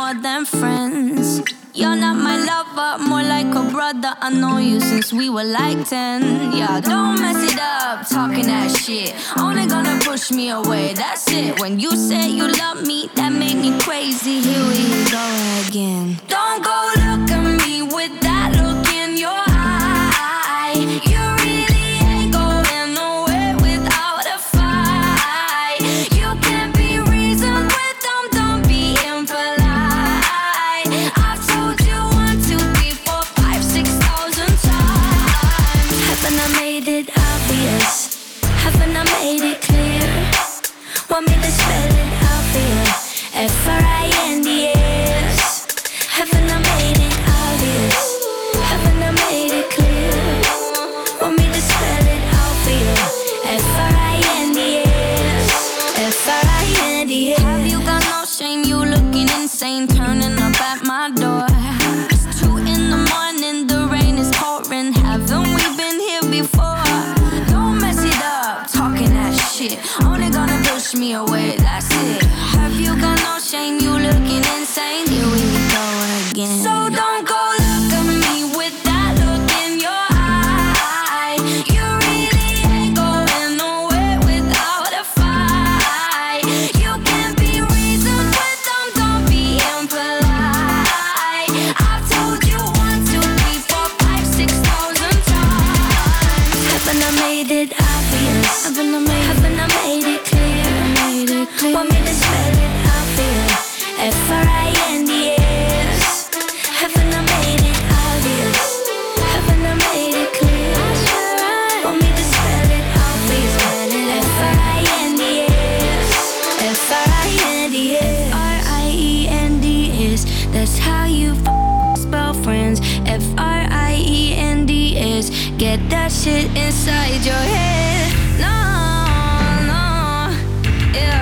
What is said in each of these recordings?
more than friends. You're not my lover, more like a brother. I know you since we were like 10. Yeah, don't mess it up, talking that shit. Only gonna push me away, that's it. When you said you love me, that made me crazy. Here we go again. Don't go look at me with that look in your eye. You really ain't going nowhere without a fight. You can't be reasoned with them, don't be impolite. I've told you 1, 2, 3, 4, 5, 6,000 times. Haven't I made it obvious? Haven't I made it clear? Want me to spell it out for you? F-R-I-N-D-S. Haven't I made it obvious? Haven't I made it clear? Want me to spell it out for you? F-R-I-N-D-S. F-R-I-N-D-S. Have you got no shame? You looking insane, turning up at my door. It's 2 in the morning, the rain is pouring. Haven't we been here before? Don't mess it up, talking that shit. Only gonna push me away, that's it. Have you got no shame? You looking insane. Here we go again. So don't go look at me with that look in your eye. You really ain't going nowhere without a fight. You can't be reasoned with them, don't be impolite. I've told you 1, 2, 3, 4, 5, 6,000 times. Haven't I made it obvious? Haven't I made it clear? Want me to spell it out for you? F-R-I-N-D-S. Haven't I made it obvious? Haven't I made it clear? Want me to spell it out for you? F-R-I-N-D-S. F-R-I-N-D-S. F-R-I-E-N-D-S. That's how you spell friends. F-R-I-E-N-D-S. Get that shit inside your head. No, yeah.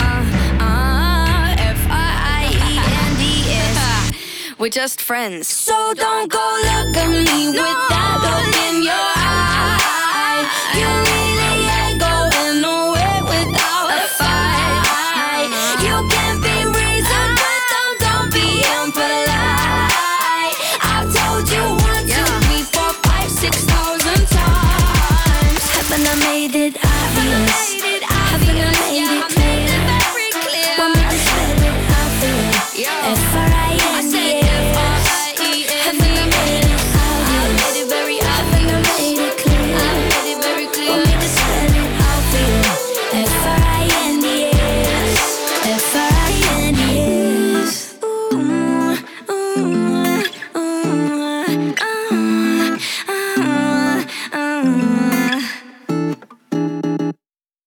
F-R-I-E-N-D-S. We're just friends. So don't go look at me with that look in your eye. You really ain't going nowhere without a fight. You can't be reasoned with them, don't be impolite. I've told you 1, 2, 3, 4, 5, 6,000 times. Haven't I made it obvious?